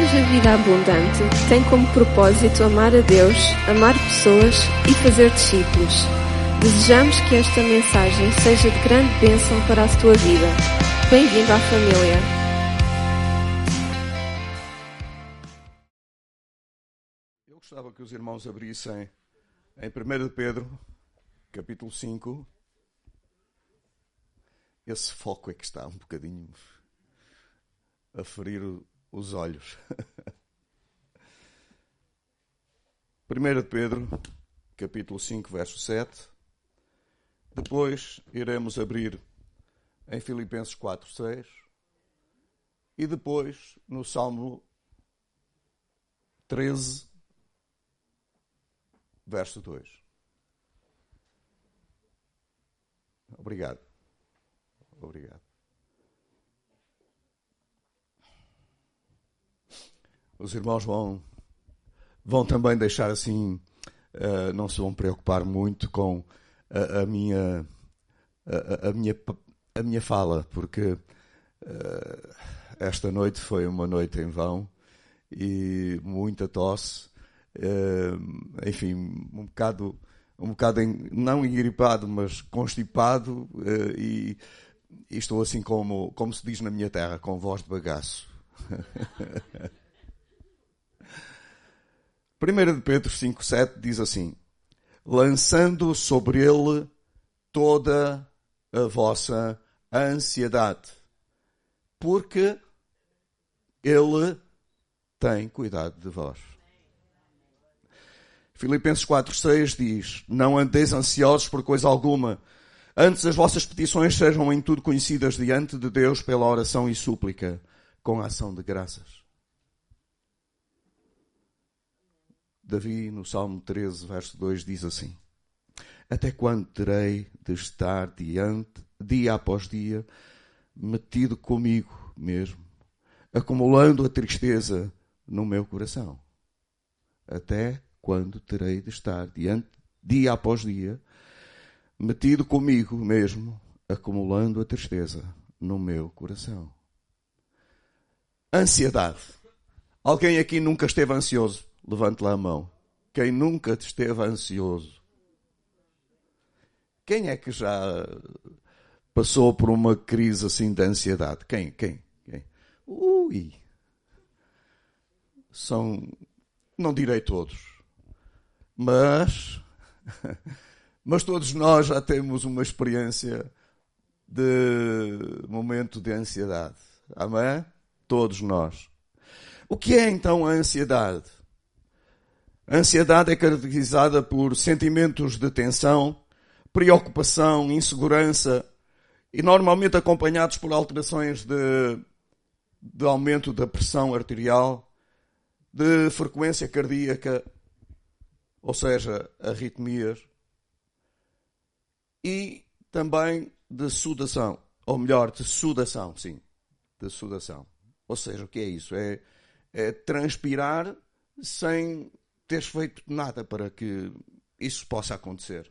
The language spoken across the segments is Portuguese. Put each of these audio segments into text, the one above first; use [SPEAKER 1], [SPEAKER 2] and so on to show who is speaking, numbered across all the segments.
[SPEAKER 1] Igreja Vida Abundante tem como propósito amar a Deus, amar pessoas e fazer discípulos. Desejamos que esta mensagem seja de grande bênção para a tua vida. Bem-vindo à família.
[SPEAKER 2] Eu gostava que os irmãos abrissem em 1 Pedro, capítulo 5. Esse foco é que está um bocadinho a ferir os olhos. 1 Pedro, capítulo 5, verso 7. Depois iremos abrir em Filipenses 4, 6. E depois no Salmo 13, verso 2. Obrigado. Os irmãos vão também deixar assim, não se vão preocupar muito com a minha fala, porque esta noite foi uma noite em vão e muita tosse, enfim, um bocado não engripado, mas constipado, e estou assim como se diz na minha terra, com voz de bagaço. 1 Pedro 5, 7 diz assim: lançando sobre ele toda a vossa ansiedade, porque ele tem cuidado de vós. Filipenses 4, 6 diz: não andeis ansiosos por coisa alguma, antes as vossas petições sejam em tudo conhecidas diante de Deus pela oração e súplica, com a ação de graças. Davi, no Salmo 13, verso 2, diz assim: até quando terei de estar dia após dia, metido comigo mesmo, acumulando a tristeza no meu coração? Até quando terei de estar dia após dia, metido comigo mesmo, acumulando a tristeza no meu coração? Ansiedade. Alguém aqui nunca esteve ansioso? Levante lá a mão. Quem nunca esteve ansioso? Quem é que já passou por uma crise assim de ansiedade? Quem? Ui! Não direi todos, mas todos nós já temos uma experiência de momento de ansiedade. Amém? Todos nós. O que é então a ansiedade? A ansiedade é caracterizada por sentimentos de tensão, preocupação, insegurança e normalmente acompanhados por alterações de aumento da pressão arterial, de frequência cardíaca, ou seja, arritmias, e também de sudação, ou melhor, de sudação, sim, de sudação. Ou seja, o que é isso? É transpirar sem teres feito nada para que isso possa acontecer.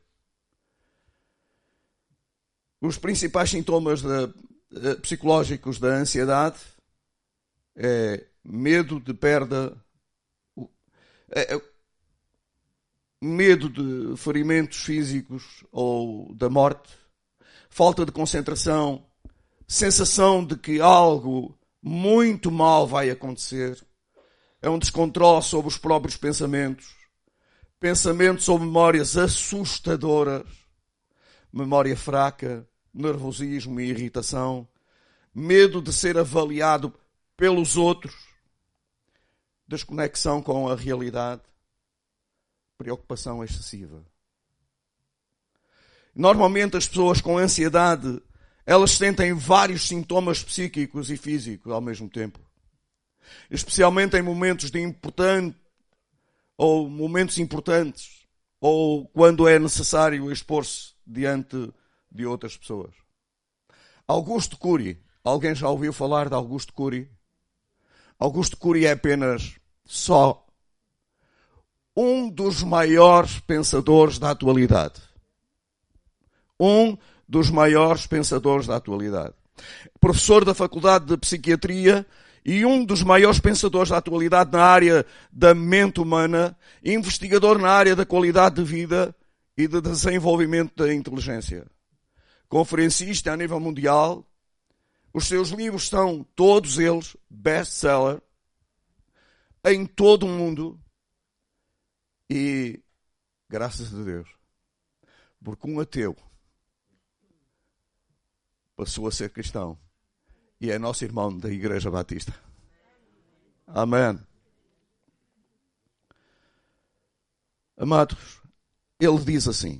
[SPEAKER 2] Os principais sintomas psicológicos da ansiedade é medo de perda, medo de ferimentos físicos ou da morte, falta de concentração, sensação de que algo muito mal vai acontecer, é um descontrole sobre os próprios pensamentos ou memórias assustadoras, memória fraca, nervosismo e irritação, medo de ser avaliado pelos outros, desconexão com a realidade, preocupação excessiva. Normalmente as pessoas com ansiedade, elas sentem vários sintomas psíquicos e físicos ao mesmo tempo. Especialmente em momentos momentos importantes, ou quando é necessário expor-se diante de outras pessoas. Augusto Cury. Alguém já ouviu falar de Augusto Cury? Augusto Cury é apenas só um dos maiores pensadores da atualidade. Professor da Faculdade de Psiquiatria e um dos maiores pensadores da atualidade na área da mente humana, investigador na área da qualidade de vida e de desenvolvimento da inteligência. Conferencista a nível mundial, os seus livros são, todos eles, best-seller em todo o mundo e, graças a Deus, porque um ateu passou a ser cristão e é nosso irmão da Igreja Batista. Amém. Amados, ele diz assim: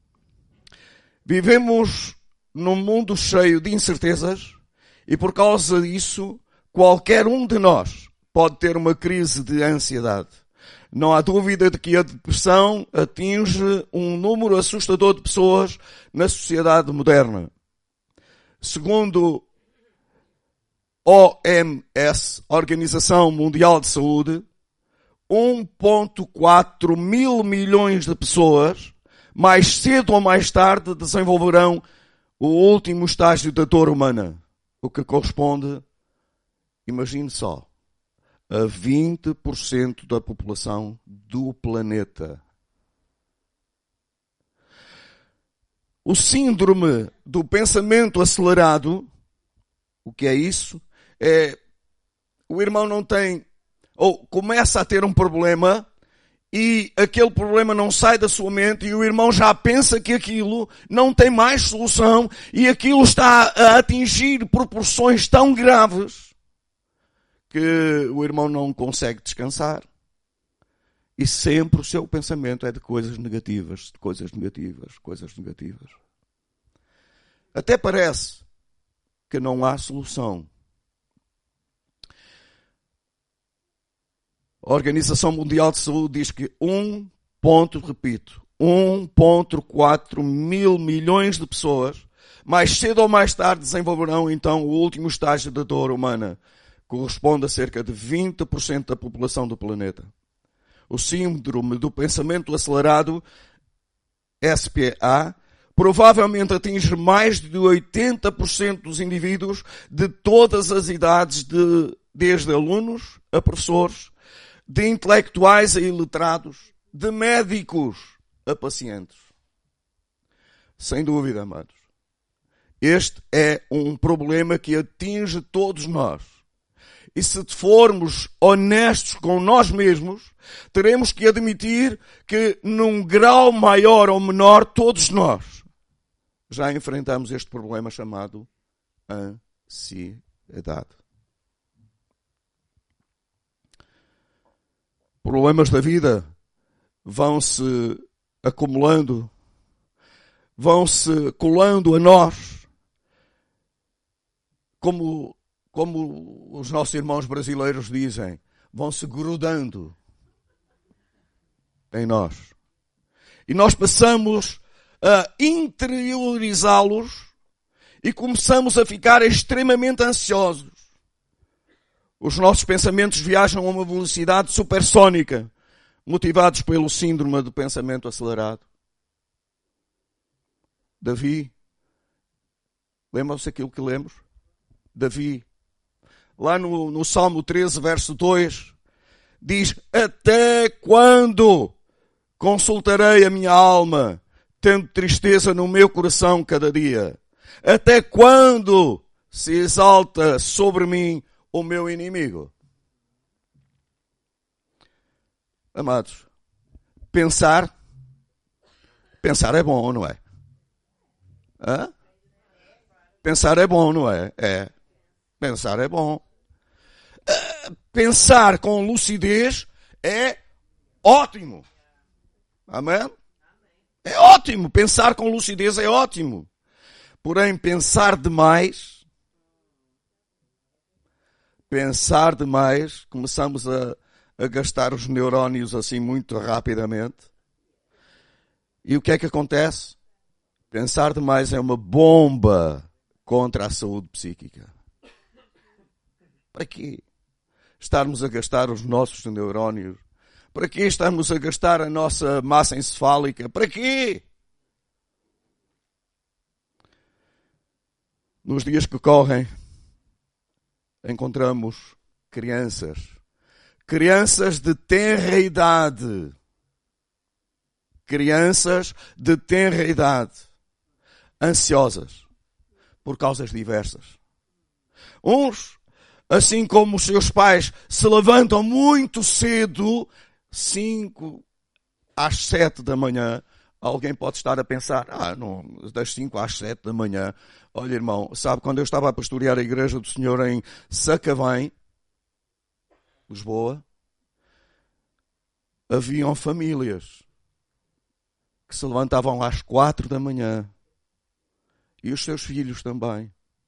[SPEAKER 2] vivemos num mundo cheio de incertezas e por causa disso qualquer um de nós pode ter uma crise de ansiedade. Não há dúvida de que a depressão atinge um número assustador de pessoas na sociedade moderna. Segundo OMS, Organização Mundial de Saúde, 1,4 mil milhões de pessoas, mais cedo ou mais tarde, desenvolverão o último estágio da dor humana, o que corresponde, imagine só, a 20% da população do planeta. O síndrome do pensamento acelerado, o que é isso? O irmão não tem, ou começa a ter um problema e aquele problema não sai da sua mente e o irmão já pensa que aquilo não tem mais solução e aquilo está a atingir proporções tão graves que o irmão não consegue descansar. E sempre o seu pensamento é de coisas negativas, de coisas negativas, coisas negativas. Até parece que não há solução. A Organização Mundial de Saúde diz que 1,4 mil milhões de pessoas, mais cedo ou mais tarde, desenvolverão então o último estágio da dor humana. Corresponde a cerca de 20% da população do planeta. O síndrome do pensamento acelerado, SPA, provavelmente atinge mais de 80% dos indivíduos de todas as idades, desde alunos a professores, de intelectuais a iletrados, de médicos a pacientes. Sem dúvida, amados. Este é um problema que atinge todos nós. E se formos honestos com nós mesmos, teremos que admitir que num grau maior ou menor, todos nós já enfrentamos este problema chamado ansiedade. Problemas da vida vão-se acumulando, vão-se colando a nós, como os nossos irmãos brasileiros dizem, vão-se grudando em nós. E nós passamos a interiorizá-los e começamos a ficar extremamente ansiosos. Os nossos pensamentos viajam a uma velocidade supersónica, motivados pelo síndrome do pensamento acelerado. Davi, lembram-se aquilo que lemos? Davi, lá no Salmo 13, verso 2, diz: até quando consultarei a minha alma, tendo tristeza no meu coração cada dia? Até quando se exalta sobre mim o meu inimigo? Amados, pensar é bom, não é? Hã? Pensar é bom, não é? É. Pensar é bom. Pensar com lucidez é ótimo. Amém? É ótimo. Pensar com lucidez é ótimo. Porém, pensar demais, começamos a gastar os neurónios assim muito rapidamente. E o que é que acontece? Pensar demais é uma bomba contra a saúde psíquica. Para quê? Estarmos a gastar os nossos neurónios? Para quê estarmos a gastar a nossa massa encefálica? Para quê? Nos dias que correm, encontramos Crianças de tenra idade. Crianças de tenra idade. Ansiosas. Por causas diversas. Uns, assim como os seus pais, se levantam muito cedo, 5 às 7 da manhã. Alguém pode estar a pensar, não, das 5 às 7 da manhã. Olha, irmão, sabe, quando eu estava a pastorear a Igreja do Senhor em Sacavém, Lisboa, haviam famílias que se levantavam às 4 da manhã. E os seus filhos também.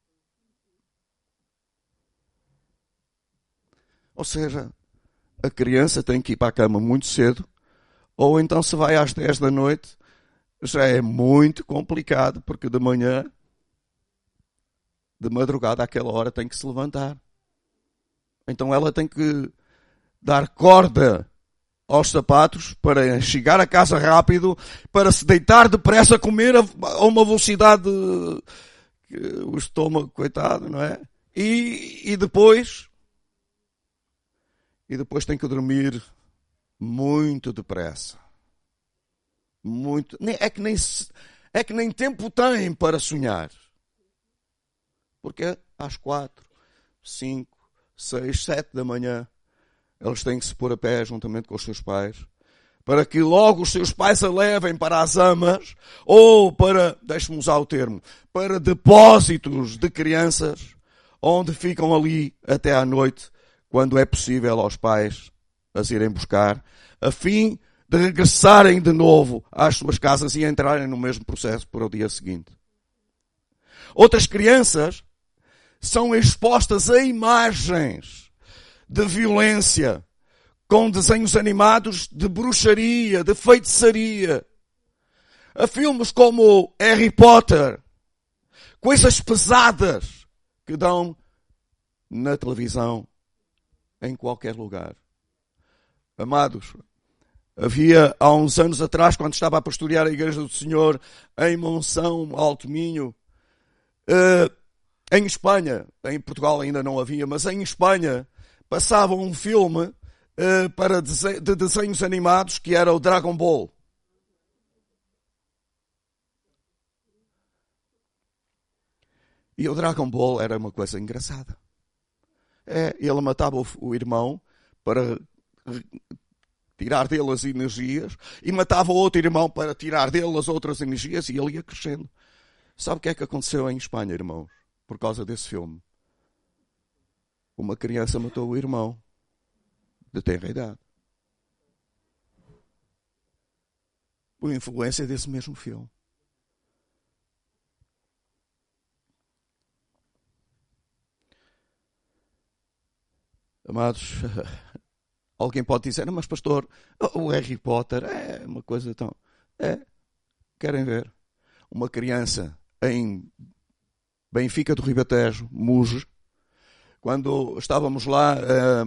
[SPEAKER 2] Ou seja, a criança tem que ir para a cama muito cedo, ou então se vai às 10 da noite, já é muito complicado, porque de manhã, de madrugada, àquela hora, tem que se levantar. Então ela tem que dar corda aos sapatos para chegar a casa rápido, para se deitar depressa, comer a uma velocidade, o estômago, coitado, não é? E depois tem que dormir muito depressa. Muito. É que nem tempo tem para sonhar. Porque às 4, 5, 6, 7 da manhã, eles têm que se pôr a pé juntamente com os seus pais, para que logo os seus pais a levem para as amas, ou para, deixe-me usar o termo, para depósitos de crianças, onde ficam ali até à noite, quando é possível aos pais as irem buscar, a fim de regressarem de novo às suas casas e entrarem no mesmo processo para o dia seguinte. Outras crianças são expostas a imagens de violência, com desenhos animados de bruxaria, de feitiçaria, a filmes como Harry Potter, coisas pesadas que dão na televisão, em qualquer lugar. Amados, havia há uns anos atrás, quando estava a pastorear a Igreja do Senhor em Monção, Alto Minho, em Espanha, em Portugal ainda não havia, mas em Espanha, passava um filme de desenhos animados que era o Dragon Ball. E o Dragon Ball era uma coisa engraçada. Ele matava o irmão para tirar dele as energias e matava o outro irmão para tirar dele as outras energias e ele ia crescendo. Sabe o que é que aconteceu em Espanha, irmãos? Por causa desse filme. Uma criança matou o irmão de tenra idade. Por influência desse mesmo filme. Amados, alguém pode dizer, mas pastor, o Harry Potter é uma coisa tão... Querem ver? Uma criança em Benfica do Ribatejo, Muge, quando estávamos lá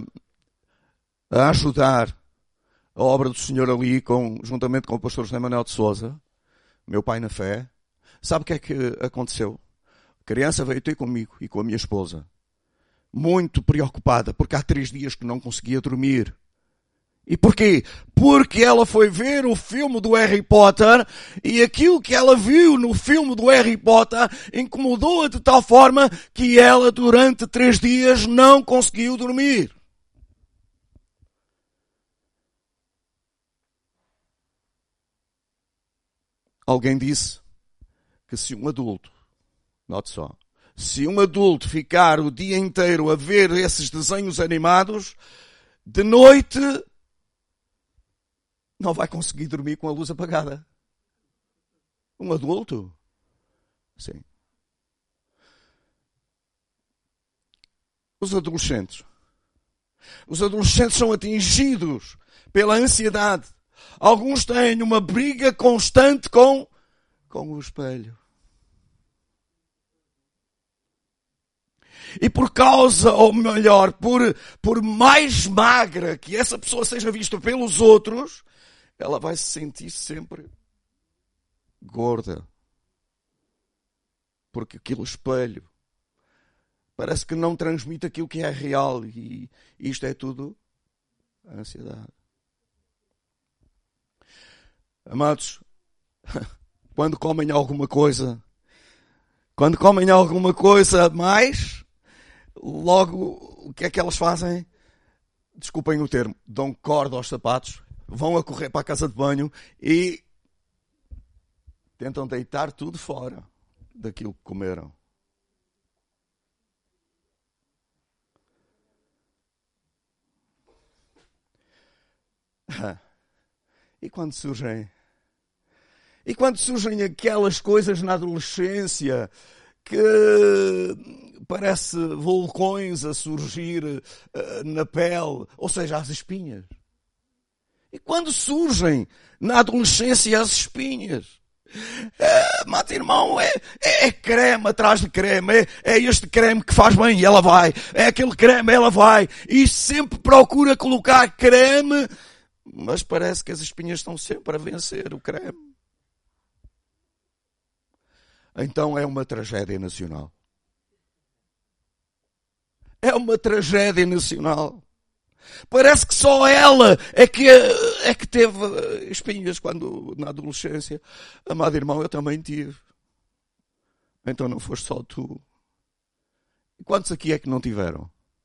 [SPEAKER 2] a ajudar a obra do Senhor ali, juntamente com o pastor José Manuel de Sousa, meu pai na fé, sabe o que é que aconteceu? A criança veio ter comigo e com a minha esposa, muito preocupada, porque há 3 dias que não conseguia dormir. E porquê? Porque ela foi ver o filme do Harry Potter e aquilo que ela viu no filme do Harry Potter incomodou-a de tal forma que ela durante 3 dias não conseguiu dormir. Alguém disse que se um adulto, note só, se um adulto ficar o dia inteiro a ver esses desenhos animados, de noite não vai conseguir dormir com a luz apagada. Um adulto? Sim. Os adolescentes são atingidos pela ansiedade. Alguns têm uma briga constante com o espelho. E por causa, ou melhor, por mais magra que essa pessoa seja vista pelos outros, ela vai se sentir sempre gorda. Porque aquele espelho Parece que não transmite aquilo que é real. E isto é tudo ansiedade. Amados, quando comem alguma coisa mais, logo o que é que elas fazem? Desculpem o termo, dão corda aos sapatos, vão a correr para a casa de banho e tentam deitar tudo fora daquilo que comeram. E quando surgem aquelas coisas na adolescência que parece vulcões a surgir na pele, ou seja, as espinhas. E quando surgem na adolescência as espinhas, mata irmão, é creme atrás de creme, é este creme que faz bem e ela vai, é aquele creme, ela vai, e sempre procura colocar creme, mas parece que as espinhas estão sempre a vencer o creme. Então é uma tragédia nacional. É uma tragédia nacional. Parece que só ela é que teve espinhas quando na adolescência. Amado irmão, eu também tive. Então não foste só tu. E quantos aqui é que não tiveram?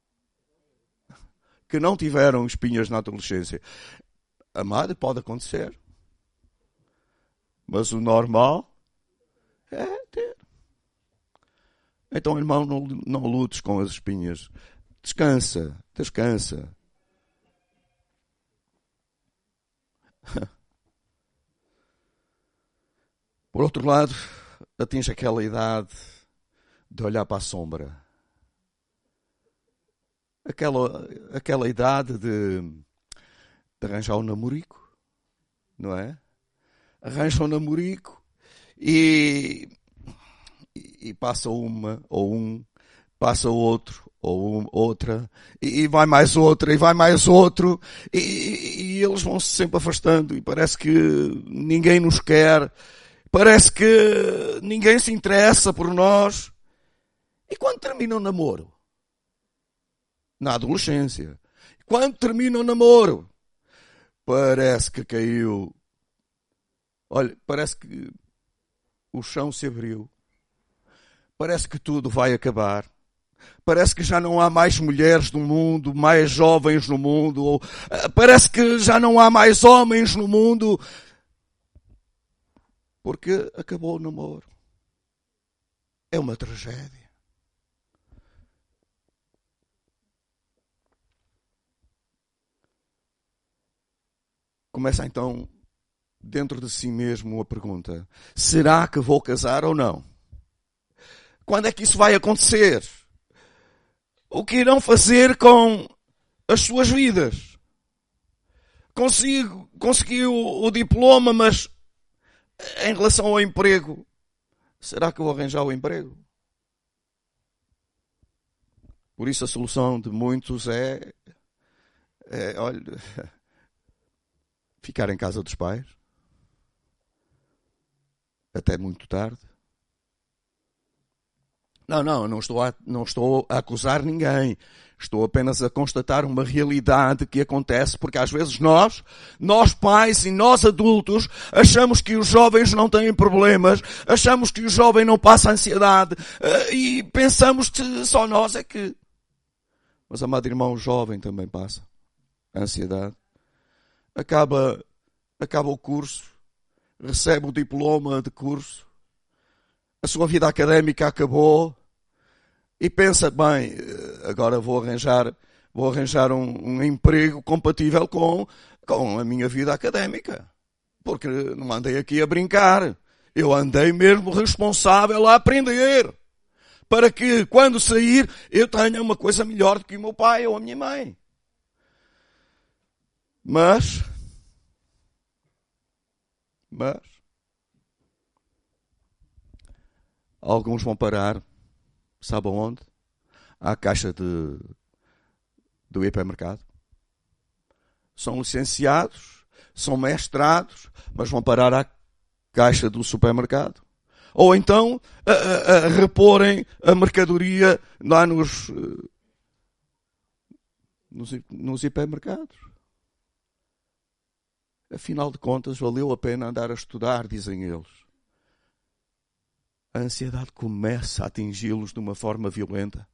[SPEAKER 2] Que não tiveram espinhas na adolescência? Amado, pode acontecer. Mas o normal é ter. Então, irmão, não lutes com as espinhas. Descansa. Por outro lado, atinge aquela idade de olhar para a sombra. Aquela idade de arranjar um namorico, não é? Arranja um namorico e passa uma ou um, passa outro ou outra, e vai mais outra, e vai mais outro, e eles vão se sempre afastando, e parece que ninguém nos quer, parece que ninguém se interessa por nós. E quando termina o namoro? Na adolescência. Quando termina o namoro? Parece que caiu. Olha, parece que o chão se abriu. Parece que tudo vai acabar. Parece que já não há mais mulheres no mundo, mais jovens no mundo. Ou, parece que já não há mais homens no mundo. Porque acabou o namoro. É uma tragédia. Começa então, dentro de si mesmo, a pergunta: será que vou casar ou não? Quando é que isso vai acontecer? O que irão fazer com as suas vidas? Consegui o diploma, mas em relação ao emprego, será que eu vou arranjar o emprego? Por isso a solução de muitos é olha, ficar em casa dos pais até muito tarde. Não estou a acusar ninguém. Estou apenas a constatar uma realidade que acontece, porque às vezes nós pais e nós adultos, achamos que os jovens não têm problemas, achamos que o jovem não passa ansiedade, e pensamos que só nós é que... Mas, amado irmão, o jovem também passa ansiedade. Acaba o curso, recebe o diploma de curso, a sua vida académica acabou e pensa, bem, agora vou arranjar um emprego compatível com a minha vida académica. Porque não andei aqui a brincar. Eu andei mesmo responsável a aprender. Para que, quando sair, eu tenha uma coisa melhor do que o meu pai ou a minha mãe. Mas alguns vão parar, sabe aonde? À caixa do hipermercado. São licenciados, são mestrados, mas vão parar à caixa do supermercado. ou então a reporem a mercadoria lá nos hipermercados. Afinal de contas, valeu a pena andar a estudar, dizem eles. A ansiedade começa a atingi-los de uma forma violenta.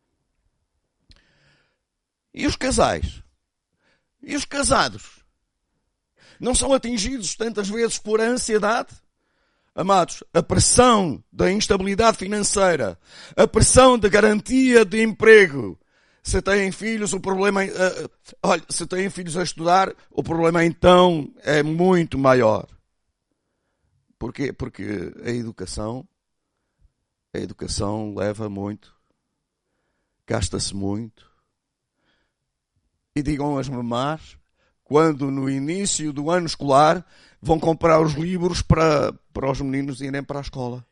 [SPEAKER 2] E os casais? E os casados? Não são atingidos tantas vezes por ansiedade? Amados, a pressão da instabilidade financeira, a pressão da garantia de emprego. Se têm filhos, o problema se têm filhos a estudar, o problema então é muito maior. Porquê? Porque a educação leva muito, gasta-se muito. E digam as mamás, quando no início do ano escolar vão comprar os livros para os meninos irem para a escola.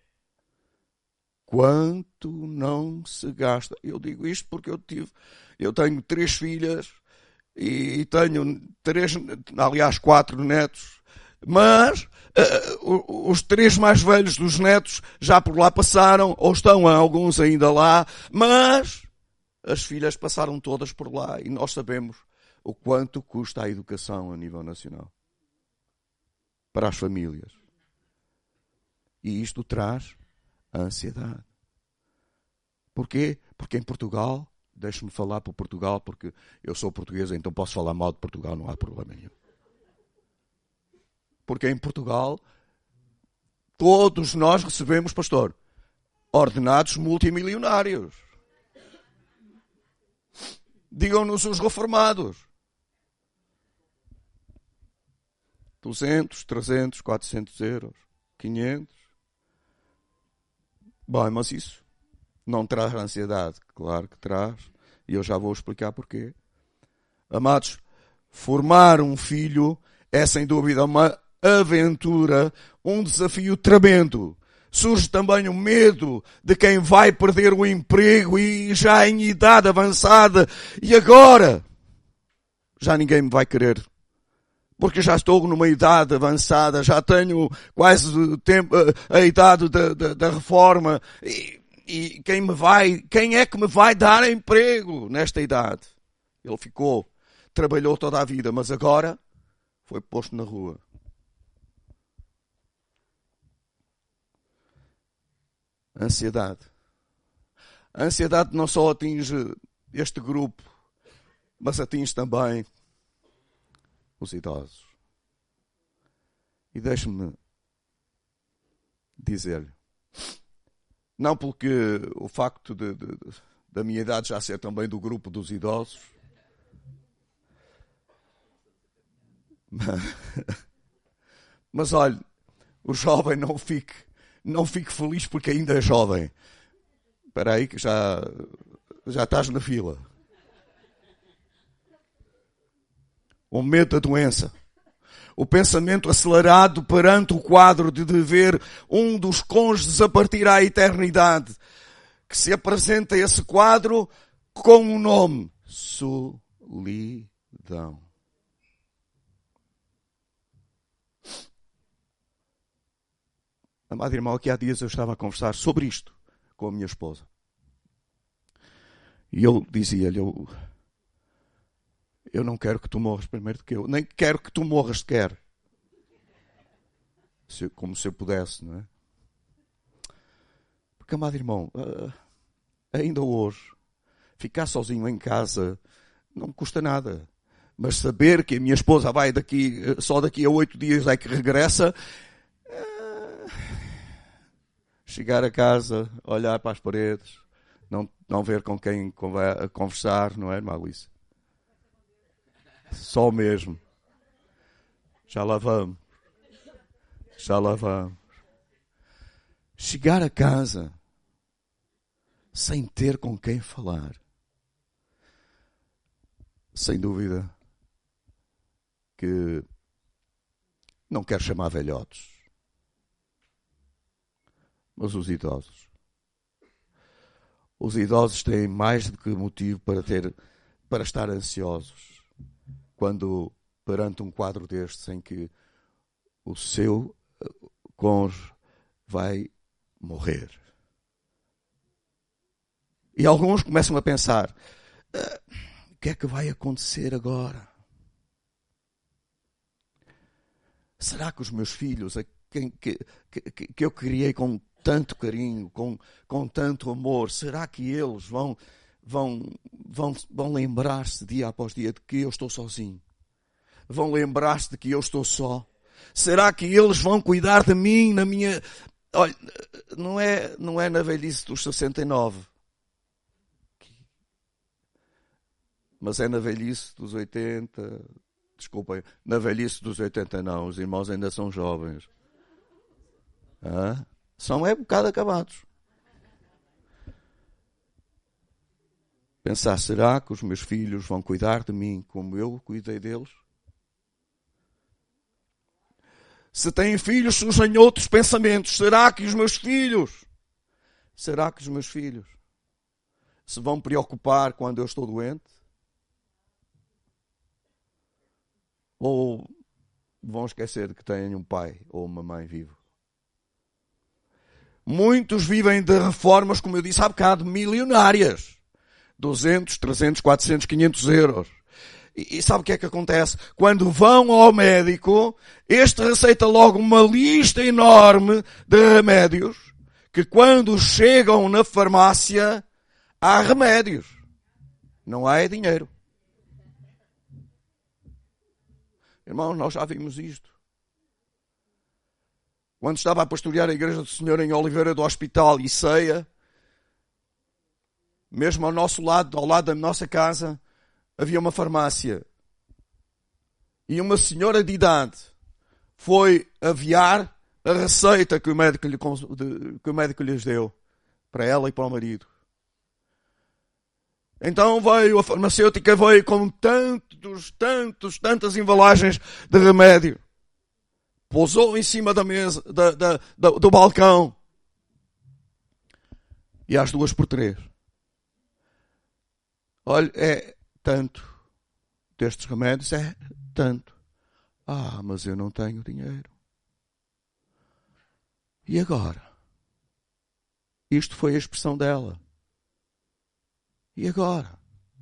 [SPEAKER 2] Quanto não se gasta? Eu digo isto porque eu tenho 3 filhas e tenho 4 netos, mas os 3 mais velhos dos netos já por lá passaram, ou estão alguns ainda lá, mas as filhas passaram todas por lá e nós sabemos o quanto custa a educação a nível nacional para as famílias. E isto traz a ansiedade. Porquê? Porque em Portugal, deixe-me falar por Portugal, porque eu sou português, então posso falar mal de Portugal, não há problema nenhum. Porque em Portugal, todos nós recebemos, pastor, ordenados multimilionários. Digam-nos os reformados. 200, 300, 400 euros, 500. Bom, mas isso não traz ansiedade? Claro que traz. E eu já vou explicar porquê. Amados, formar um filho é sem dúvida uma aventura, um desafio tremendo. Surge também o medo de quem vai perder o emprego e já em idade avançada. E agora? Já ninguém me vai querer. Porque já estou numa idade avançada, já tenho quase a idade da reforma. E quem é que me vai dar emprego nesta idade? Ele trabalhou toda a vida, mas agora foi posto na rua. Ansiedade. A ansiedade não só atinge este grupo, mas atinge também os idosos. E deixe-me dizer-lhe, não porque o facto da minha idade já ser também do grupo dos idosos, mas olhe, o jovem não fique feliz porque ainda é jovem. Espera aí que já estás na fila. O medo da doença. O pensamento acelerado perante o quadro de ver um dos cônjuges a partir à eternidade. Que se apresenta esse quadro com um nome. Solidão. Amado irmão, aqui há dias eu estava a conversar sobre isto com a minha esposa. E eu dizia-lhe, eu não quero que tu morras primeiro do que eu. Nem quero que tu morras sequer. Como se eu pudesse, não é? Porque, amado irmão, ainda hoje, ficar sozinho em casa não me custa nada. Mas saber que a minha esposa vai só daqui a 8 dias é que regressa, chegar a casa, olhar para as paredes, não ver com quem conversar, não é, irmã Luísa? Só mesmo. Já lá vamos. Chegar a casa sem ter com quem falar. Sem dúvida que não quero chamar velhotes, mas os idosos. Os idosos têm mais do que motivo para estar ansiosos. Quando perante um quadro destes em que o seu cônjuge vai morrer. E alguns começam a pensar, o que é que vai acontecer agora? Será que os meus filhos, que eu criei com tanto carinho, com tanto amor, será que eles vão lembrar-se dia após dia de que eu estou sozinho? Vão lembrar-se de que eu estou só? Será que eles vão cuidar de mim na minha... Olha, não é na velhice dos 69. Mas é na velhice dos 80... Desculpem, na velhice dos 80 não. Os irmãos ainda são jovens. São um bocado acabados. Pensar, será que os meus filhos vão cuidar de mim como eu cuidei deles? Se têm filhos, surgem outros pensamentos. Será que os meus filhos se vão preocupar quando eu estou doente? Ou vão esquecer de que têm um pai ou uma mãe vivo? Muitos vivem de reformas, como eu disse há bocado, milionárias. 200, 300, 400, 500 euros. E sabe o que é que acontece? Quando vão ao médico, este receita logo uma lista enorme de remédios, que quando chegam na farmácia, há remédios. Não há dinheiro. Irmãos, nós já vimos isto. Quando estava a pastorear a Igreja do Senhor em Oliveira do Hospital e Ceia, mesmo ao nosso lado, ao lado da nossa casa, havia uma farmácia. E uma senhora de idade foi aviar a receita que o médico lhes deu para ela e para o marido. Então veio a farmacêutica, veio com tantas embalagens de remédio. Pousou em cima da mesa, do balcão. E às 2x3. Olha, é tanto destes remédios, é tanto. Mas eu não tenho dinheiro. E agora? Isto foi a expressão dela. E agora?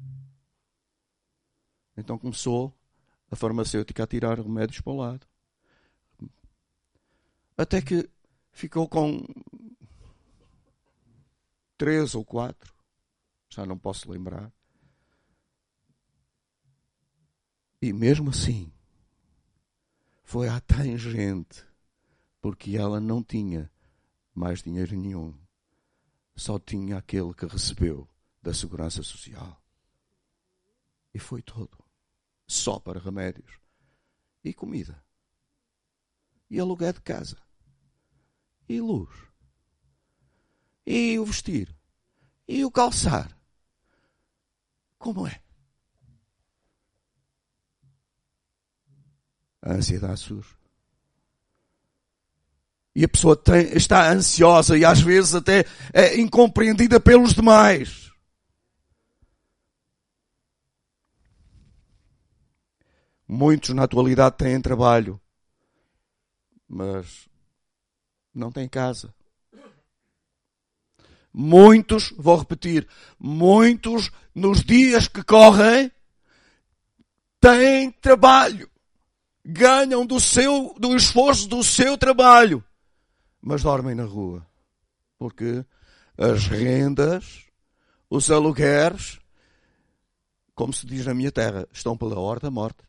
[SPEAKER 2] Então começou a farmacêutica a tirar remédios para o lado. Até que ficou com 3 ou 4. Já não posso lembrar. E mesmo assim, foi à tangente, porque ela não tinha mais dinheiro nenhum. Só tinha aquele que recebeu da Segurança Social. E foi todo. Só para remédios. E comida. E aluguel de casa. E luz. E o vestir. E o calçar. Como é? A ansiedade surge. E a pessoa está ansiosa e às vezes até é incompreendida pelos demais. Muitos na atualidade têm trabalho, mas não têm casa. Muitos, vou repetir, muitos nos dias que correm têm trabalho. Ganham do esforço do seu trabalho, mas dormem na rua. Porque as rendas, os alugueres, como se diz na minha terra, estão pela hora da morte.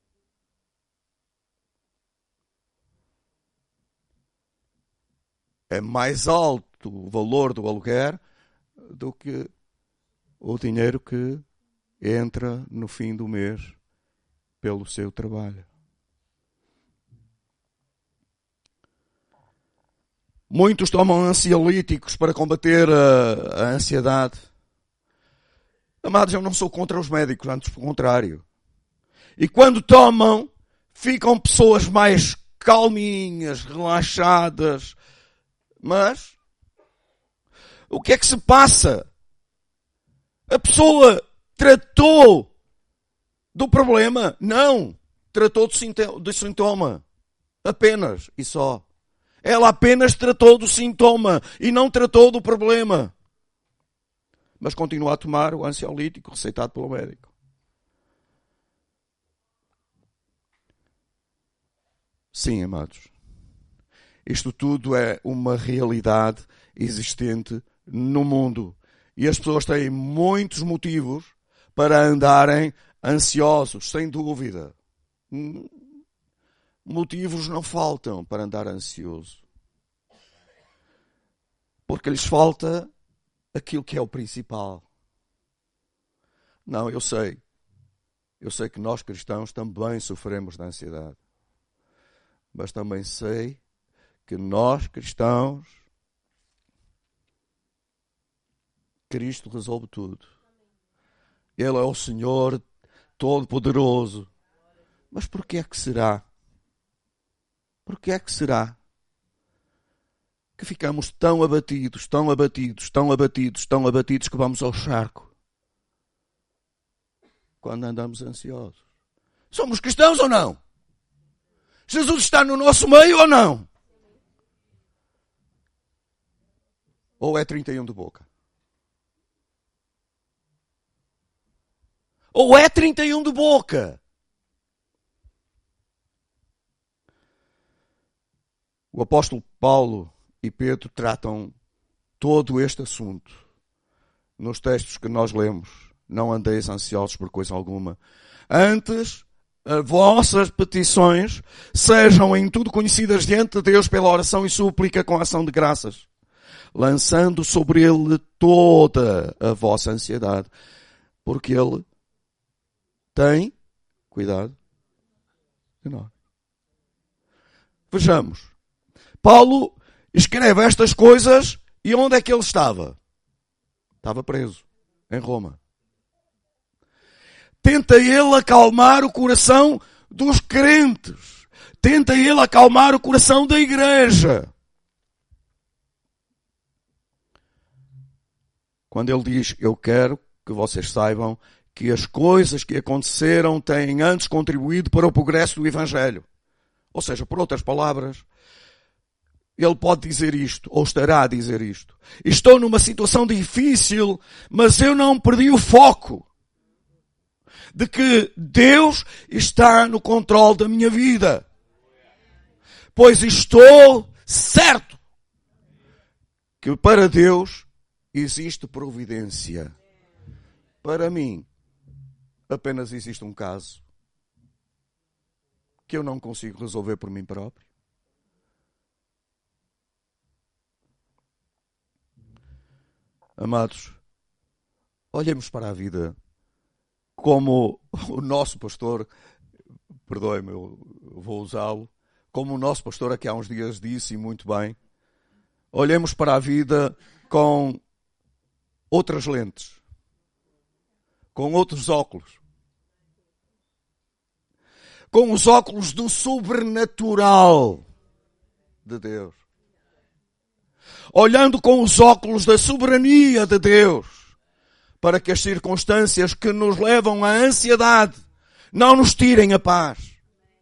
[SPEAKER 2] É mais alto o valor do aluguer do que o dinheiro que entra no fim do mês pelo seu trabalho. Muitos tomam ansiolíticos para combater a ansiedade. Amados, eu não sou contra os médicos, antes pelo contrário. E quando tomam, ficam pessoas mais calminhas, relaxadas. Mas, o que é que se passa? A pessoa tratou do problema? Não. Tratou do sintoma. Apenas e só. Ela apenas tratou do sintoma e não tratou do problema. Mas continua a tomar o ansiolítico receitado pelo médico. Sim, amados. Isto tudo é uma realidade existente no mundo. E as pessoas têm muitos motivos para andarem ansiosos, sem dúvida. Motivos não faltam para andar ansioso. Porque lhes falta aquilo que é o principal. Não, eu sei. Eu sei que nós cristãos também sofremos de ansiedade. Mas também sei que nós cristãos, Cristo resolve tudo. Ele é o Senhor Todo-Poderoso. Mas por que é que será? Por que é que será que ficamos tão abatidos, tão abatidos, tão abatidos, tão abatidos que vamos ao charco quando andamos ansiosos? Somos cristãos ou não? Jesus está no nosso meio ou não? Ou é 31 de boca? Ou é 31 de boca? O apóstolo Paulo e Pedro tratam todo este assunto nos textos que nós lemos. Não andeis ansiosos por coisa alguma. Antes, as vossas petições sejam em tudo conhecidas diante de Deus pela oração e súplica com ação de graças, lançando sobre Ele toda a vossa ansiedade, porque Ele tem cuidado de nós. Vejamos. Paulo escreve estas coisas e onde é que ele estava? Estava preso, em Roma. Tenta ele acalmar o coração dos crentes. Tenta ele acalmar o coração da igreja. Quando ele diz, eu quero que vocês saibam que as coisas que aconteceram têm antes contribuído para o progresso do Evangelho. Ou seja, por outras palavras, ele pode dizer isto, ou estará a dizer isto. Estou numa situação difícil, mas eu não perdi o foco de que Deus está no controle da minha vida. Pois estou certo que para Deus existe providência. Para mim, apenas existe um caso que eu não consigo resolver por mim próprio. Amados, olhemos para a vida como o nosso pastor, perdoe-me, eu vou usá-lo, como o nosso pastor aqui há uns dias disse, e muito bem, olhemos para a vida com outras lentes, com outros óculos, com os óculos do sobrenatural de Deus. Olhando com os óculos da soberania de Deus, para que as circunstâncias que nos levam à ansiedade não nos tirem a paz.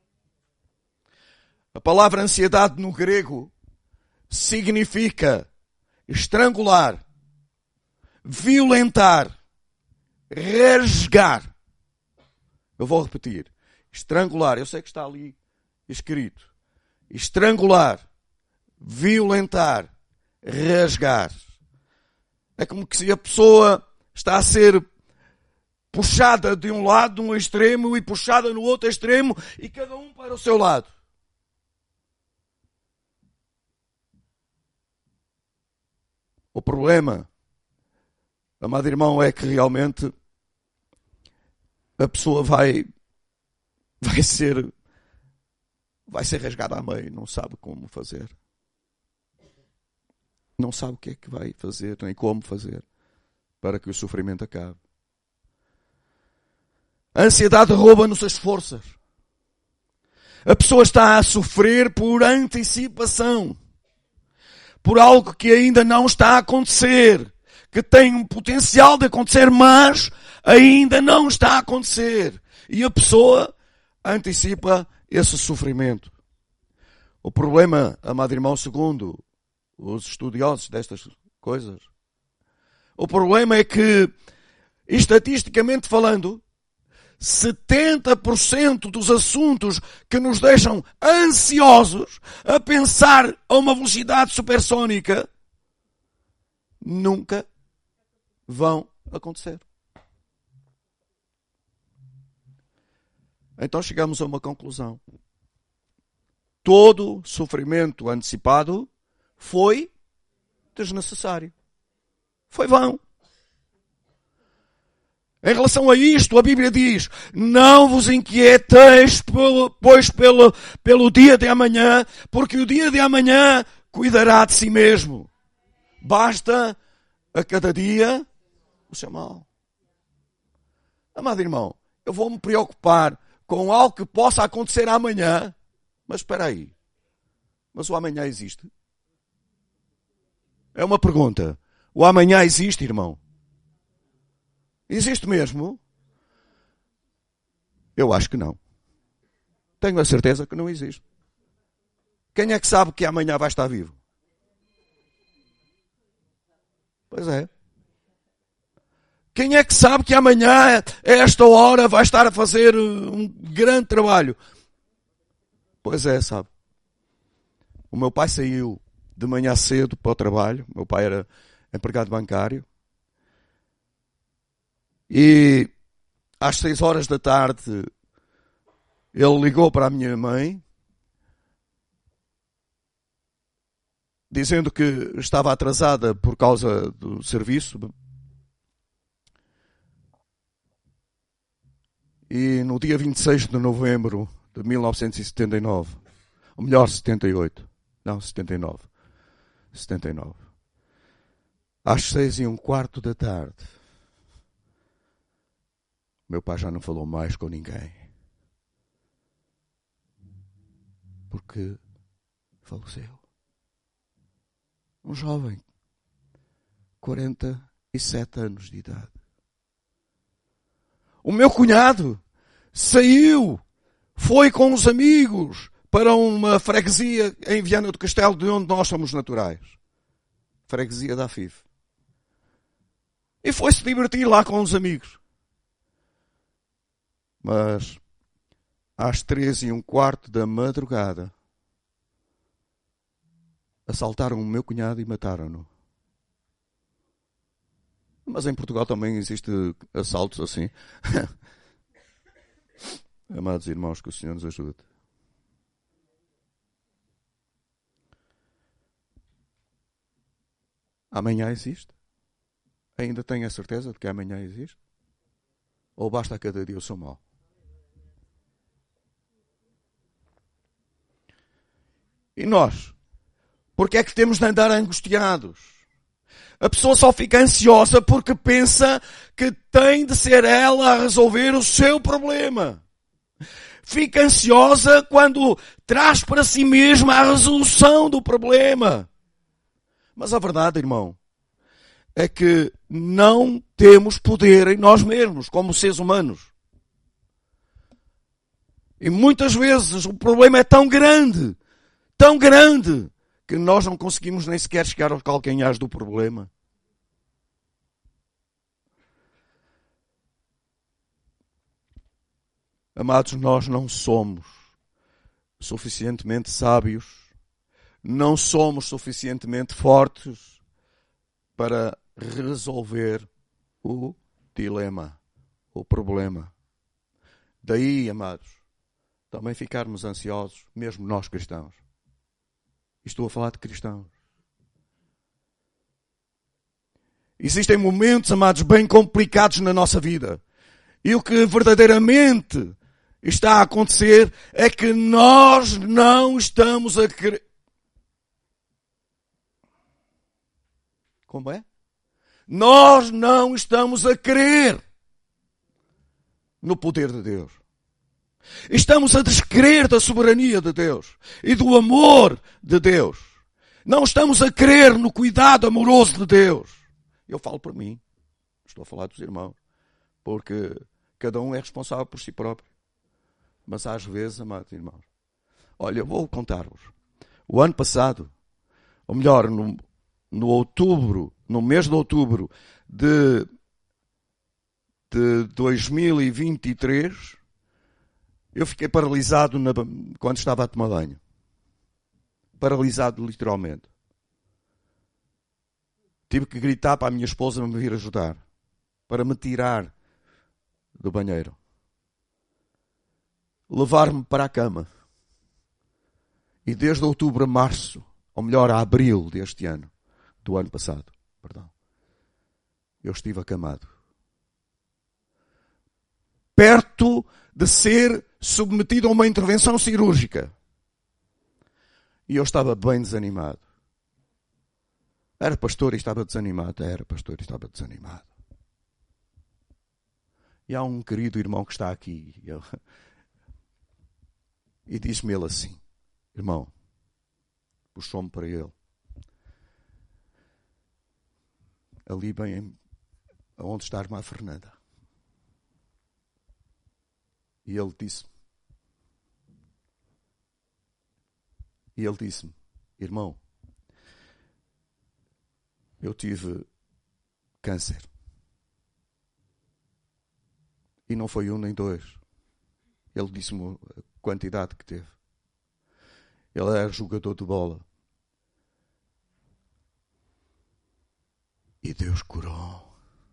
[SPEAKER 2] A palavra ansiedade no grego significa estrangular, violentar, rasgar. Eu vou repetir. Estrangular, eu sei que está ali escrito. Estrangular, violentar, rasgar. É como que se a pessoa está a ser puxada de um lado, de um extremo, e puxada no outro extremo, e cada um para o seu lado. O problema, amado irmão, é que realmente a pessoa vai ser rasgada à meio, não sabe como fazer. Não sabe o que é que vai fazer, nem como fazer, para que o sofrimento acabe. A ansiedade rouba-nos as forças. A pessoa está a sofrer por antecipação, por algo que ainda não está a acontecer, que tem um potencial de acontecer, mas ainda não está a acontecer. E a pessoa antecipa esse sofrimento. O problema, amado irmão, segundo os estudiosos destas coisas, o problema é que, estatisticamente falando, 70% dos assuntos que nos deixam ansiosos a pensar a uma velocidade supersónica nunca vão acontecer. Então chegamos a uma conclusão. Todo sofrimento antecipado foi desnecessário. Foi vão. Em relação a isto, a Bíblia diz: não vos inquieteis, pelo dia de amanhã, porque o dia de amanhã cuidará de si mesmo. Basta a cada dia o seu mal. Amado irmão, eu vou me preocupar com algo que possa acontecer amanhã. Mas espera aí. Mas o amanhã existe? É uma pergunta. O amanhã existe, irmão? Existe mesmo? Eu acho que não. Tenho a certeza que não existe. Quem é que sabe que amanhã vai estar vivo? Pois é. Quem é que sabe que amanhã, a esta hora, vai estar a fazer um grande trabalho? Pois é, sabe. O meu pai saiu de manhã cedo para o trabalho. O meu pai era empregado bancário. E às 6 horas da tarde ele ligou para a minha mãe dizendo que estava atrasada por causa do serviço. E no dia 26 de novembro de 1979, ou melhor, 78, não, 79, às 6:15 da tarde, meu pai já não falou mais com ninguém. Porque faleceu. Um jovem, 47 anos de idade. O meu cunhado saiu, foi com os amigos para uma freguesia em Viana do Castelo, de onde nós somos naturais. Freguesia da Afife. E foi-se divertir lá com os amigos. Mas, às 3:15 da madrugada, assaltaram o meu cunhado e mataram-no. Mas em Portugal também existe assaltos assim. Amados irmãos, que o Senhor nos ajude. Amanhã existe? Ainda tenho a certeza de que amanhã existe? Ou basta a cada dia o seu mal? E nós? Porque é que temos de andar angustiados? A pessoa só fica ansiosa porque pensa que tem de ser ela a resolver o seu problema. Fica ansiosa quando traz para si mesma a resolução do problema. Mas a verdade, irmão, é que não temos poder em nós mesmos, como seres humanos. E muitas vezes o problema é tão grande, que nós não conseguimos nem sequer chegar aos calcanhares do problema. Amados, nós não somos suficientemente sábios, não somos suficientemente fortes para resolver o dilema, o problema. Daí, amados, também ficarmos ansiosos, mesmo nós cristãos. Estou a falar de cristãos. Existem momentos, amados, bem complicados na nossa vida. E o que verdadeiramente está a acontecer é que nós não estamos a crer. Como é? Nós não estamos a crer no poder de Deus. Estamos a descrer da soberania de Deus e do amor de Deus. Não estamos a crer no cuidado amoroso de Deus. Eu falo por mim. Estou a falar dos irmãos. Porque cada um é responsável por si próprio. Mas às vezes, amados irmãos, olha, eu vou contar-vos. O ano passado, ou melhor, no mês de outubro de 2023, eu fiquei paralisado quando estava a tomar banho. Paralisado literalmente. Tive que gritar para a minha esposa me vir ajudar, para me tirar do banheiro. Levar-me para a cama. E desde outubro a março, ou melhor, a abril deste ano, do ano passado, eu estive acamado. Perto de ser submetido a uma intervenção cirúrgica. E eu estava bem desanimado. Era pastor e estava desanimado. E há um querido irmão que está aqui. E disse-me ele assim, irmão, puxou-me para ele. Ali bem onde está a irmã Fernanda. E ele disse-me, irmão, eu tive câncer. E não foi 1 nem 2. Ele disse-me a quantidade que teve. Ele era jogador de bola. E Deus curou.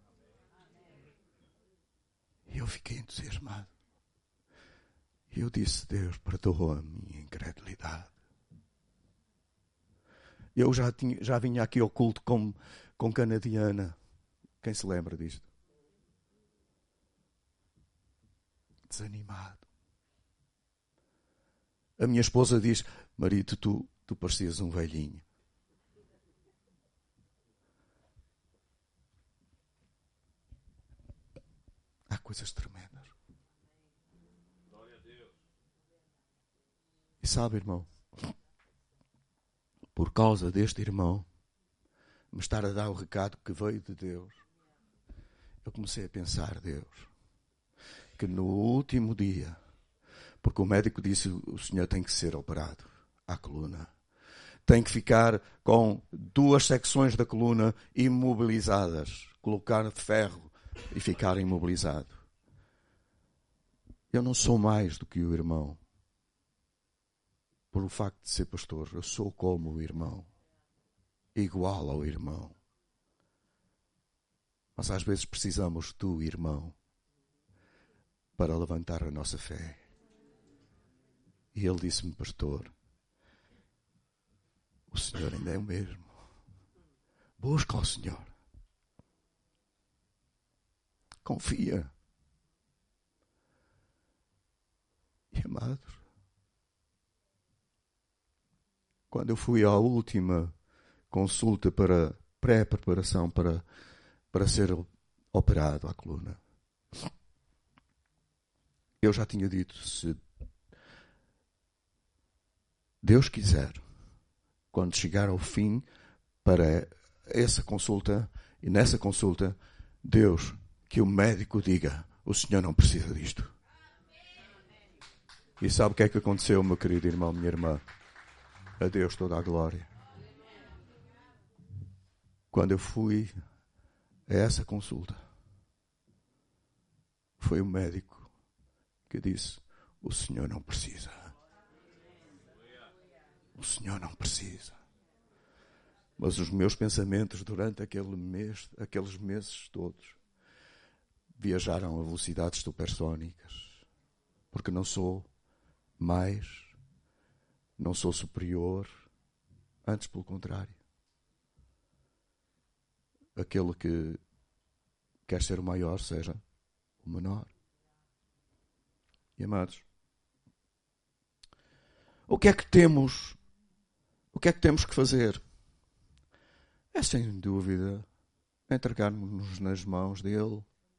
[SPEAKER 2] E eu fiquei entusiasmado. E eu disse, Deus, perdoa a minha incredulidade. Eu já vinha aqui ao culto com canadiana. Quem se lembra disto? Desanimado. A minha esposa diz, marido, tu parecias um velhinho. Há coisas tremendas. E sabe, irmão, por causa deste irmão me estar a dar o recado que veio de Deus, eu comecei a pensar, Deus, que no último dia, porque o médico disse, o senhor tem que ser operado à coluna, tem que ficar com 2 secções da coluna imobilizadas, colocar de ferro e ficar imobilizado. Eu não sou mais do que o irmão. Por o facto de ser pastor, eu sou como o irmão. Igual ao irmão. Mas às vezes precisamos do irmão para levantar a nossa fé. E ele disse-me, pastor, o Senhor ainda é o mesmo. Busca ao Senhor. Confia. E amados, quando eu fui à última consulta para pré-preparação para ser operado à coluna, eu já tinha dito, se Deus quiser, quando chegar ao fim para essa consulta, e nessa consulta, Deus, que o médico diga, o senhor não precisa disto. E sabe o que é que aconteceu, meu querido irmão, minha irmã? A Deus toda a glória. Quando eu fui a essa consulta, foi o médico que disse, o senhor não precisa. O senhor não precisa. Mas os meus pensamentos durante aqueles meses todos, viajaram a velocidades supersónicas. Porque não sou mais, não sou superior, antes pelo contrário. Aquele que quer ser o maior, seja o menor. E amados, o que é que temos que fazer? É sem dúvida entregarmos-nos nas mãos dele.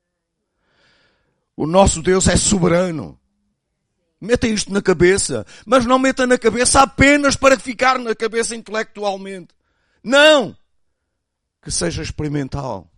[SPEAKER 2] O nosso Deus é soberano. Meta isto na cabeça, mas não meta na cabeça apenas para ficar na cabeça intelectualmente. Não! Que seja experimental.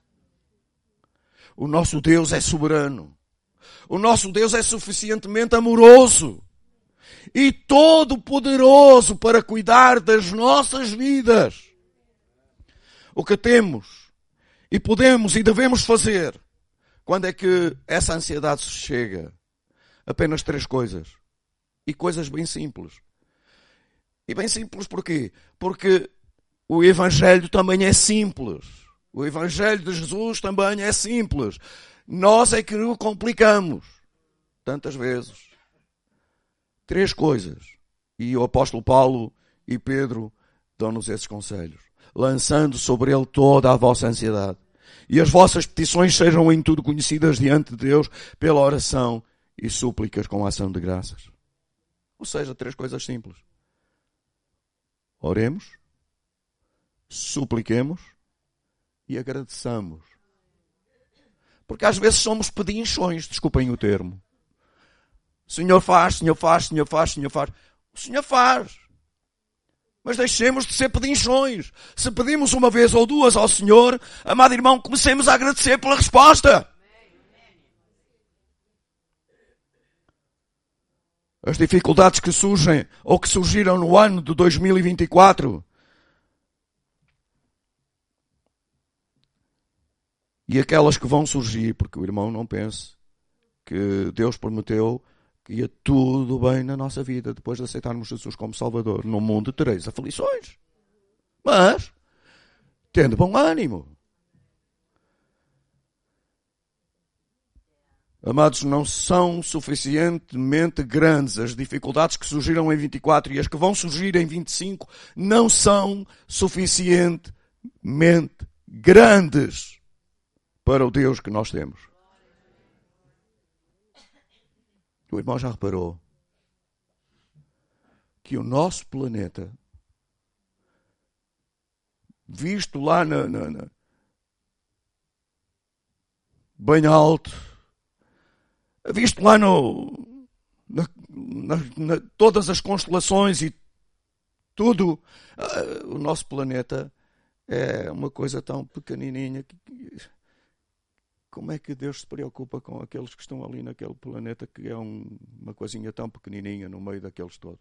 [SPEAKER 2] O nosso Deus é soberano. O nosso Deus é suficientemente amoroso. e todo-poderoso para cuidar das nossas vidas. O que temos e podemos e devemos fazer, quando é que essa ansiedade se chega? Apenas 3 coisas. E coisas bem simples. E bem simples porquê? Porque o Evangelho também é simples. O Evangelho de Jesus também é simples. Nós é que o complicamos. Tantas vezes. 3 coisas. E o apóstolo Paulo e Pedro dão-nos esses conselhos. Lançando sobre ele toda a vossa ansiedade. E as vossas petições sejam em tudo conhecidas diante de Deus pela oração e súplicas com ação de graças. Ou seja, 3 coisas simples. Oremos, supliquemos e agradeçamos. Porque às vezes somos pedinchões, desculpem o termo. O Senhor faz, o Senhor faz, o Senhor faz, o Senhor faz. O Senhor faz. Mas deixemos de ser pedinchões. Se pedimos uma vez ou 2 ao Senhor, amado irmão, comecemos a agradecer pela resposta. As dificuldades que surgem ou que surgiram no ano de 2024 e aquelas que vão surgir, porque o irmão não pense que Deus prometeu que ia tudo bem na nossa vida depois de aceitarmos Jesus como Salvador. No mundo tereis aflições, mas tendo bom ânimo. Amados, não são suficientemente grandes as dificuldades que surgiram em 24 e as que vão surgir em 25 não são suficientemente grandes para o Deus que nós temos. O irmão já reparou que o nosso planeta, visto lá bem alto, visto lá todas as constelações e tudo, o nosso planeta é uma coisa tão pequenininha que como é que Deus se preocupa com aqueles que estão ali naquele planeta que é uma coisinha tão pequenininha no meio daqueles todos?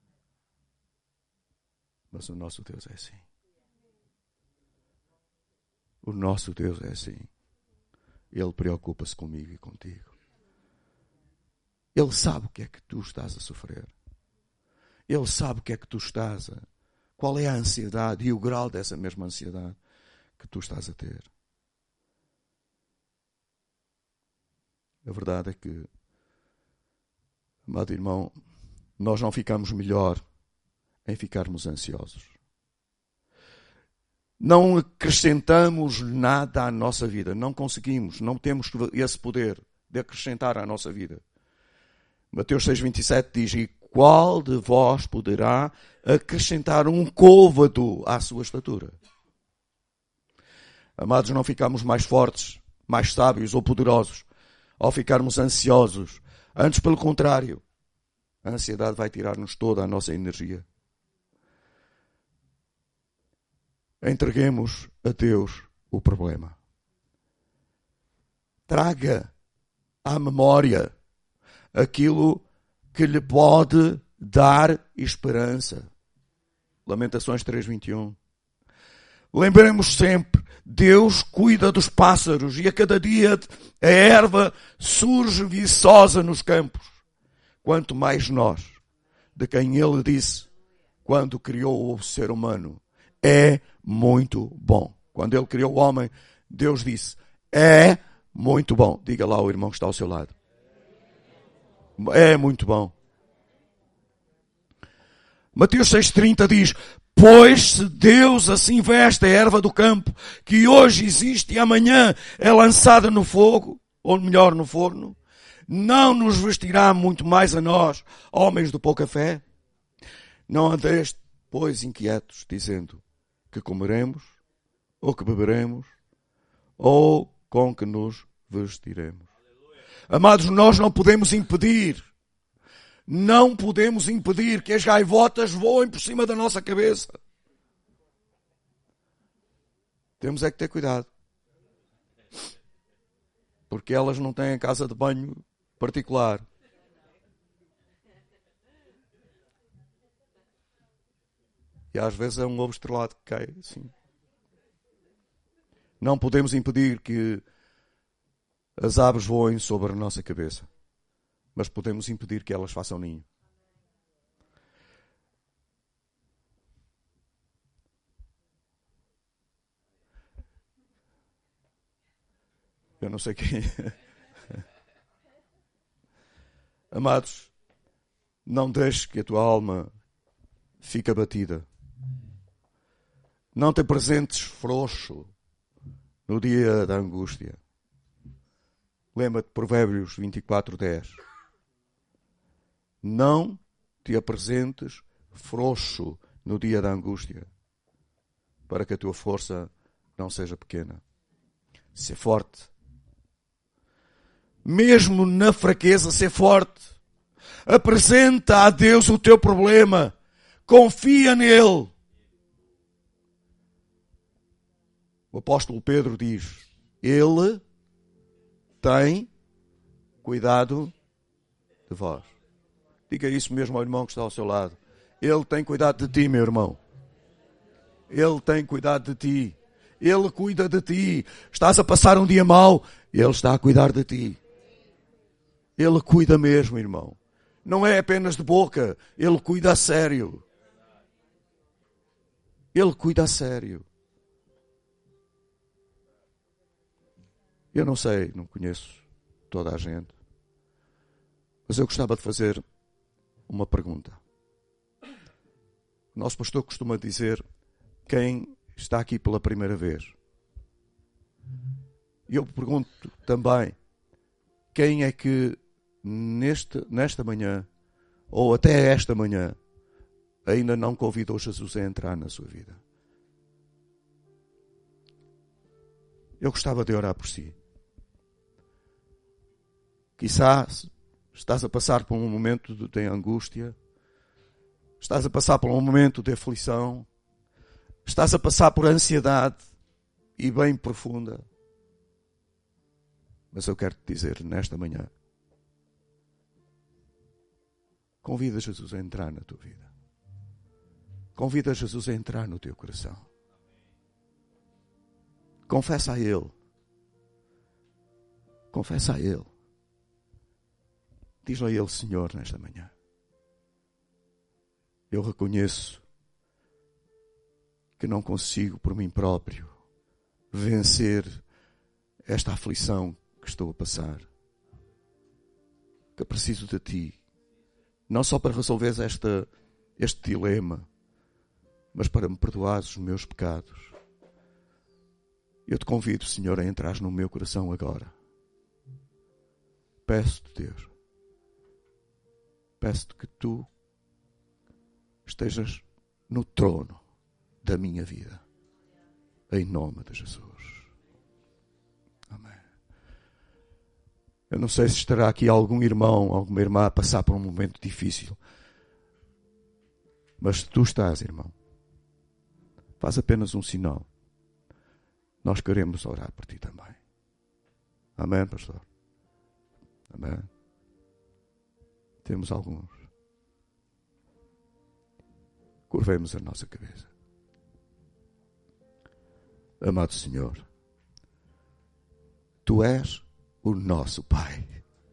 [SPEAKER 2] Mas o nosso Deus é assim. O nosso Deus é assim. Ele preocupa-se comigo e contigo. Ele sabe o que é que tu estás a sofrer. Ele sabe o que é que tu estás a... Qual é a ansiedade e o grau dessa mesma ansiedade que tu estás a ter. A verdade é que, amado irmão, nós não ficamos melhor em ficarmos ansiosos. Não acrescentamos nada à nossa vida. Não conseguimos, não temos esse poder de acrescentar à nossa vida. Mateus 6,27 diz: e qual de vós poderá acrescentar um côvado à sua estatura? Amados, não ficamos mais fortes, mais sábios ou poderosos ao ficarmos ansiosos. Antes, pelo contrário, a ansiedade vai tirar-nos toda a nossa energia. Entreguemos a Deus o problema. Traga à memória aquilo que lhe pode dar esperança. Lamentações 3:21. Lembremos sempre, Deus cuida dos pássaros e a cada dia a erva surge viçosa nos campos. Quanto mais nós, de quem Ele disse, quando criou o ser humano, é muito bom. Quando Ele criou o homem, Deus disse, é muito bom. Diga lá ao irmão que está ao seu lado. É muito bom. Mateus 6,30 diz, pois se Deus assim veste a erva do campo, que hoje existe e amanhã é lançada no fogo, ou melhor, no forno, não nos vestirá muito mais a nós, homens de pouca fé? Não andeis, pois, inquietos, dizendo que comeremos, ou que beberemos, ou com que nos vestiremos. Amados, nós não podemos impedir que as gaivotas voem por cima da nossa cabeça. Temos é que ter cuidado. Porque elas não têm casa de banho particular. E às vezes é um ovo estrelado que cai assim. Não podemos impedir que as aves voem sobre a nossa cabeça, mas podemos impedir que elas façam ninho. Eu não sei quem. Amados, não deixes que a tua alma fique abatida. Não te apresentes frouxo no dia da angústia. Lembra-te de Provérbios 24:10. Não te apresentes frouxo no dia da angústia, para que a tua força não seja pequena. Ser forte. Mesmo na fraqueza, ser forte. Apresenta a Deus o teu problema. Confia nele. O apóstolo Pedro diz: Ele tem cuidado de vós. Diga isso mesmo ao irmão que está ao seu lado. Ele tem cuidado de ti, meu irmão. Ele tem cuidado de ti. Ele cuida de ti. Estás a passar um dia mau, Ele está a cuidar de ti. Ele cuida mesmo, irmão. Não é apenas de boca. Ele cuida a sério. Ele cuida a sério. Eu não sei, não conheço toda a gente, mas eu gostava de fazer uma pergunta. O nosso pastor costuma dizer: quem está aqui pela primeira vez? E eu pergunto também: quem é que nesta manhã, ou até esta manhã, ainda não convidou Jesus a entrar na sua vida? Eu gostava de orar por si. Quizás estás a passar por um momento de angústia, estás a passar por um momento de aflição, estás a passar por ansiedade e bem profunda. Mas eu quero te dizer nesta manhã: convida Jesus a entrar na tua vida. Convida Jesus a entrar no teu coração. Confessa a Ele. Confessa a Ele. Diz-lhe a Ele: Senhor, nesta manhã, eu reconheço que não consigo por mim próprio vencer esta aflição que estou a passar. Que preciso de Ti. Não só para resolver este dilema, mas para me perdoares os meus pecados. Eu te convido, Senhor, a entrares no meu coração agora. Peço-te, Deus. Peço-te que Tu estejas no trono da minha vida. Em nome de Jesus. Amém. Eu não sei se estará aqui algum irmão, alguma irmã a passar por um momento difícil. Mas se tu estás, irmão, faz apenas um sinal. Nós queremos orar por ti também. Amém, pastor? Amém. Temos alguns. Curvemos a nossa cabeça. Amado Senhor, Tu és o nosso Pai.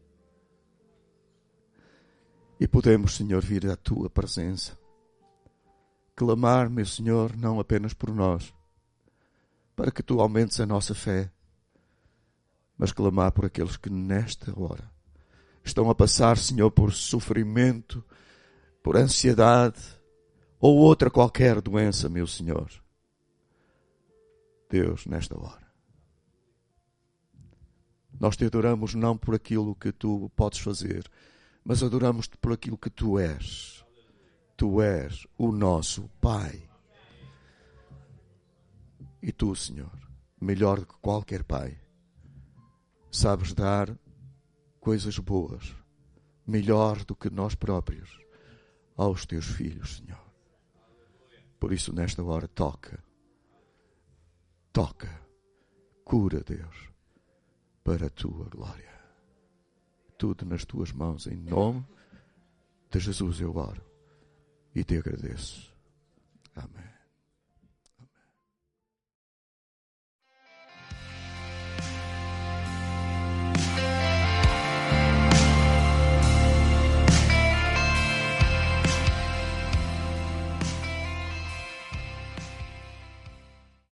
[SPEAKER 2] E podemos, Senhor, vir à Tua presença. Clamar, meu Senhor, não apenas por nós, para que Tu aumentes a nossa fé, mas clamar por aqueles que nesta hora estão a passar, Senhor, por sofrimento, por ansiedade ou outra qualquer doença, meu Senhor. Deus, nesta hora, nós Te adoramos não por aquilo que Tu podes fazer, mas adoramos-Te por aquilo que Tu és. Tu és o nosso Pai. E Tu, Senhor, melhor do que qualquer pai, sabes dar coisas boas, melhor do que nós próprios, aos Teus filhos, Senhor. Por isso, nesta hora, toca, cura, Deus, para a Tua glória. Tudo nas Tuas mãos, em nome de Jesus eu oro e Te agradeço. Amém.